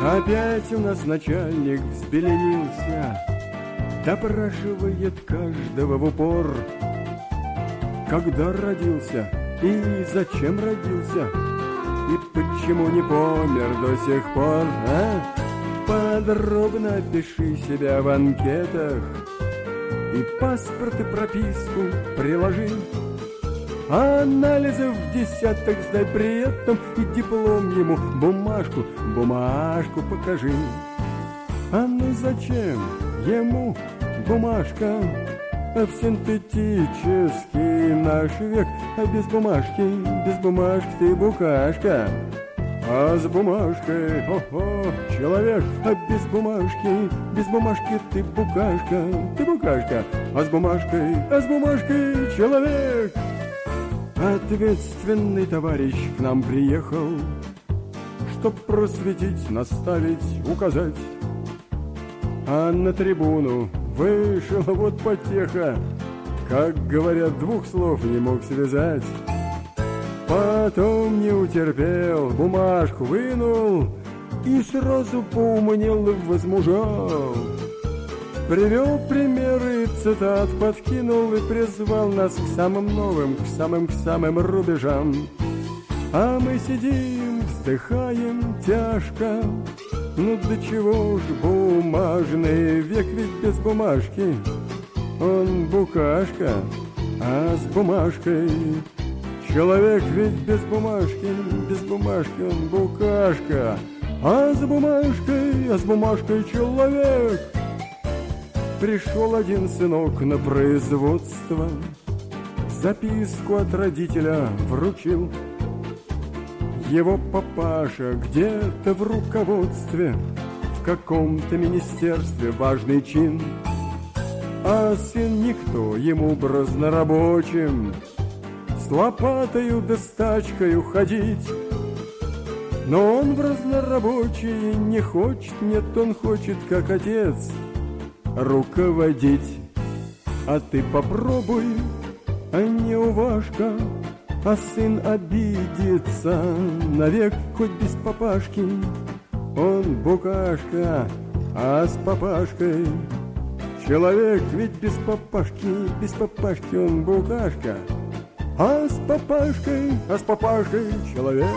Опять у нас начальник взбеленился, допрашивает каждого в упор. Когда родился и зачем родился, и почему не помер до сих пор, а? Подробно опиши себя в анкетах и паспорт и прописку приложи. Анализов десяток сдай при этом, и диплом ему, бумажку покажи. А ну зачем ему бумажка? В синтетический наш век, а без бумажки ты букашка. А с бумажкой, человек, а без бумажки ты букашка, а с бумажкой человек. Ответственный товарищ к нам приехал, чтоб просветить, наставить, указать. А на трибуну вышел вот потеха, как говорят, двух слов не мог связать. Потом не утерпел, бумажку вынул и сразу поумнел и возмужал. Привел примеры, цитат подкинул и призвал нас к самым новым, к самым рубежам. А мы сидим, вздыхаем тяжко. Ну до чего ж бумажный век, ведь без бумажки он букашка, а с бумажкой человек, ведь без бумажки он букашка, а с бумажкой человек. Пришел один сынок на производство, записку от родителя вручил. Его папаша где-то в руководстве, в каком-то министерстве важный чин. А сын никто ему разнорабочим, с лопатою да с тачкою ходить. Но он в разнорабочие не хочет, нет, он хочет, как отец, руководить. А ты попробуй, а не уважка, а сын обидится навек, хоть без папашки он букашка, а с папашкой человек, ведь без папашки он букашка, а с папашкой человек.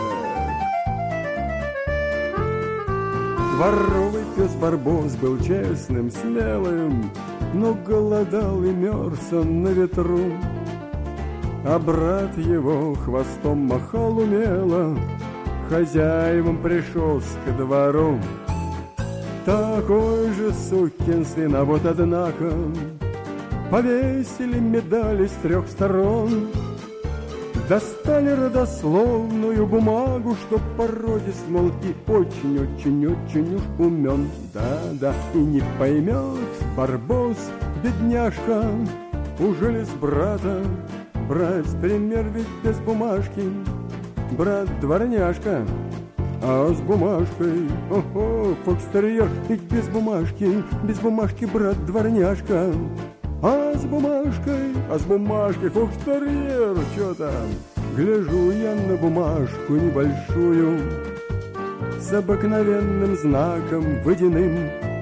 Дворовый пес Барбос был честным, смелым, но голодал и мерз он на ветру. А брат его хвостом махал умело, хозяевам пришелся ко двору. Такой же сукин сын, а вот однако повесили медали с 3 сторон. Достали родословную бумагу, чтоб породист, мол, и очень уж умен. Да, и не поймет Барбос, бедняжка, ужели с брата брать пример, ведь без бумажки брат дворняжка, а с бумажкой, фокстерьер, ведь без бумажки брат дворняжка, а с бумажкой фокстерьер. Чё там? Гляжу я на бумажку небольшую с обыкновенным знаком водяным.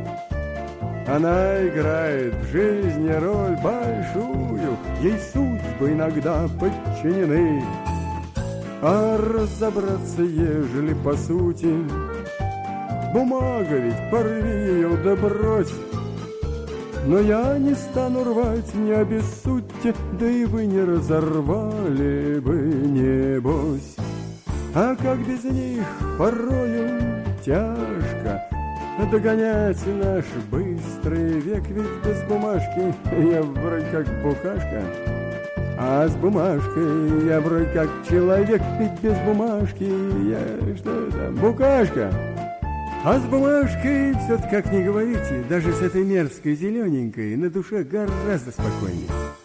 Она играет в жизни роль большую, ей судьбы иногда подчинены. А разобраться, ежели по сути, бумага ведь, порви ее да брось. Но я не стану рвать, не обессудьте, да и вы не разорвали бы, небось. А как без них порою тяжко догонять наш быстрый век, ведь без бумажки я вроде как букашка, а с бумажкой я вроде как человек, ведь без бумажки я что там, букашка. А с бумажкой все-таки, как не говорите, даже с этой мерзкой зелененькой на душе гораздо спокойнее.